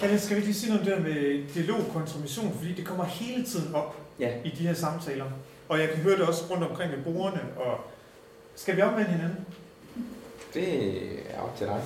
Alex, skal vi lige sige noget der med dialog kontra mission, fordi det kommer hele tiden op i de her samtaler. Og jeg kan høre det også rundt omkring ved bordene. Og skal vi omvende hinanden? Det er op til dig.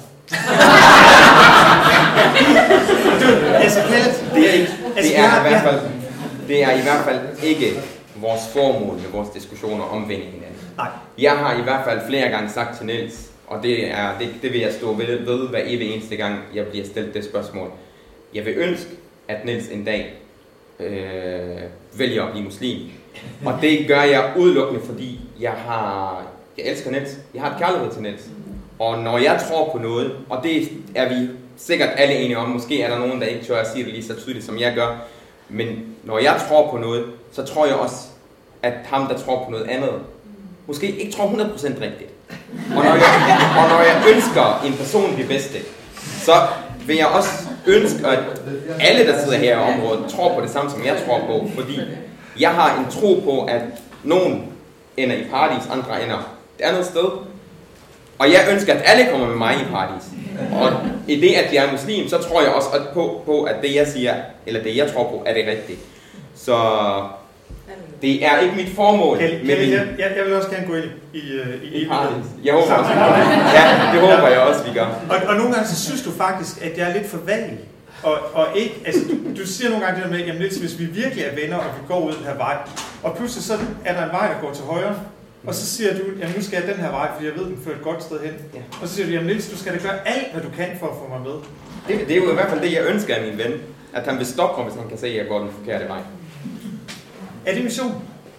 Det er i hvert fald ikke vores formål med vores diskussioner om vende hinanden. Nej. Jeg har i hvert fald flere gange sagt til Niels, og det vil jeg stå ved hver evig eneste gang, jeg bliver stillet det spørgsmål. Jeg vil ønske, at Niels en dag vælger at blive muslim. Og det gør jeg udelukkende, fordi jeg elsker Niels. Jeg har et kærlighed til Niels. Og når jeg tror på noget, og det er vi sikkert alle enige om, måske er der nogen, der ikke tør at sige det lige så tydeligt, som jeg gør, men når jeg tror på noget, så tror jeg også, at ham, der tror på noget andet, måske ikke tror 100% rigtigt. Og når jeg ønsker en person det bedste, så vil jeg også ønske, at alle, der sidder her i området, tror på det samme, som jeg tror på, fordi jeg har en tro på, at nogen ender i paradis, andre ender et andet sted. Og jeg ønsker, at alle kommer med mig i paradis. Og i det, at jeg er muslim, så tror jeg også på, at det, jeg siger, eller det, jeg tror på, er det rigtigt. Så det er ikke mit formål. Jeg vil også gerne gå ind i paradis. Jeg håber også, ja, det håber jeg også, vi gør. Og nogle gange så synes du faktisk, at jeg er lidt for vag. Og ikke, altså du siger nogle gange det der med, jamen Niels, hvis vi virkelig er venner, og vi går ud den her vej, og pludselig så er der en vej, der går til højre, og så siger du, jamen nu skal jeg den her vej, fordi jeg ved, den fører et godt sted hen. Ja. Og så siger du, jamen Niels, du skal da gøre alt, hvad du kan for at få mig med. Det er jo i hvert fald det, jeg ønsker af min ven. At han vil stoppe mig, hvis han kan se, at jeg går den forkerte vej. Er det mission?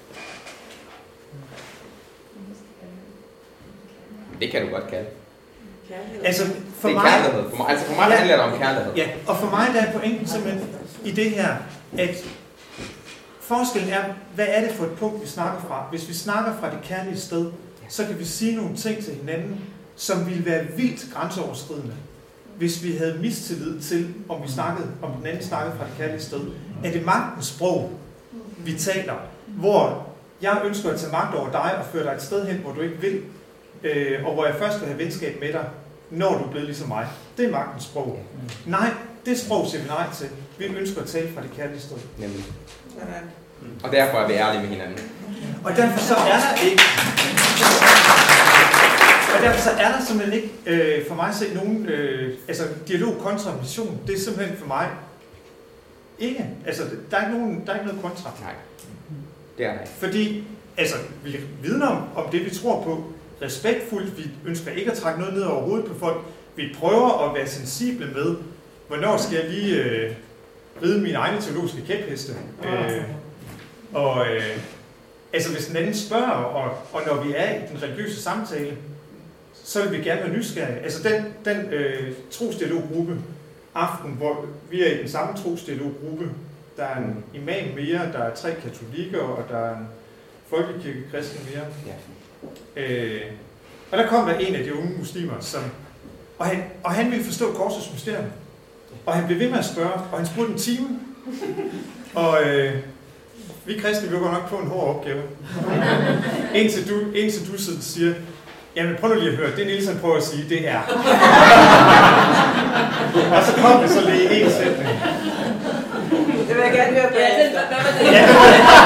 Det kan du godt kalde. Altså for det er mig, kærlighed. For mig handler det om kærlighed. Ja, og for mig der er pointen simpelthen i det her, at forskellen er, hvad er det for et punkt, vi snakker fra? Hvis vi snakker fra det kærlige sted, så kan vi sige nogle ting til hinanden, som ville være vildt grænseoverskridende, hvis vi havde mistillid til, om den anden snakkede fra det kærlige sted. Er det magtens sprog, vi taler, hvor jeg ønsker at tage magt over dig og føre dig et sted hen, hvor du ikke vil, og hvor jeg først vil have venskab med dig, når du er blevet ligesom mig. Det er magtens sprog. Nej, det sprog siger vi nej til. Vi ønsker at tale fra det kærlige sted. Nemlig. Og derfor er vi ærlige med hinanden. Og derfor så er der ikke... Og derfor så er der simpelthen ikke for mig at se nogen dialog kontra mission. Det er simpelthen for mig ikke. Altså, der er ikke noget kontra. Nej, det er det. Fordi, altså, vi vidner om det, vi tror på, respektfuldt, vi ønsker ikke at trække noget ned over hovedet på folk. Vi prøver at være sensible med, hvornår skal jeg lige ride mine egne teologiske kæpheste. Altså hvis den anden spørger, og når vi er i den religiøse samtale, så vil vi gerne være nysgerrige. Altså den trosdialoggruppe aften, hvor vi er i den samme trosdialoggruppe, der er en imam mere, der er 3 katolikker, og der er en folkekirkekristen mere. Ja. Og der kom der en af de unge muslimer, og han ville forstå korsets mysterium. Og han blev ved med at spørge, og han spurgte en time. Og vi kristne vil godt nok på en hård opgave. indtil du siger, jamen prøv nu lige at høre, det Nielsen prøver at sige, det er. Og så kom det så lige en sætning. Det vil jeg gerne høre på. Ja,